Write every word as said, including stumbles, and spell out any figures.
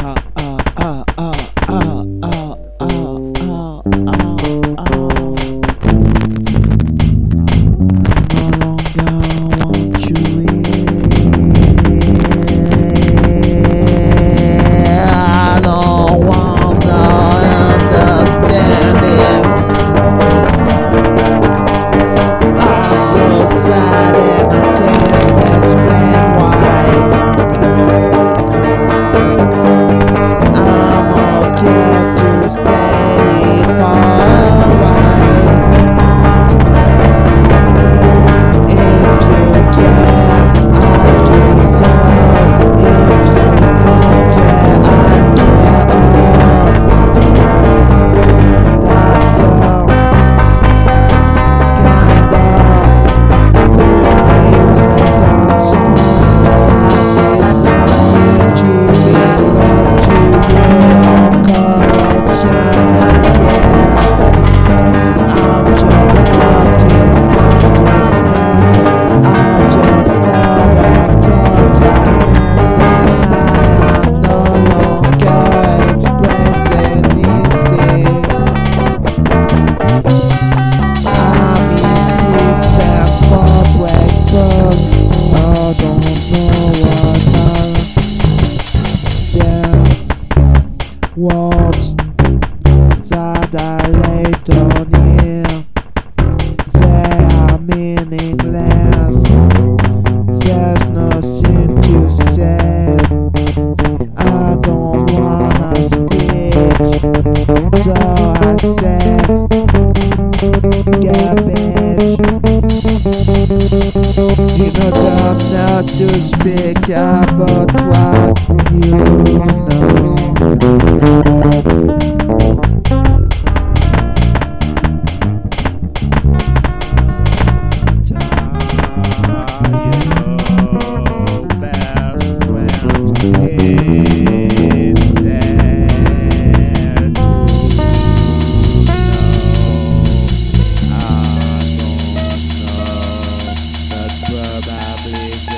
ah, ah, ah, ah, ah, ah, ah, ah, ah. I no longer want you here. I don't want no understanding. I'm so sad and I can't explain why. I'm okay to stay far away. If you care, I do so. If you don't care, I care. That's all. Kinda pulling like on songs like this. Need you, want you, your correction, I guess. I'm just talking nonsense. I just gotta talk darkness, and I am no longer expressing anything. I'm in hits and for breakfast. I don't know what I words that I lay down here. They are meaningless. There's nothing to say. I don't wanna speak, so I said garbage. You know don't know to speak about what you know. Best friend keeps said. No, I don't know. That's probably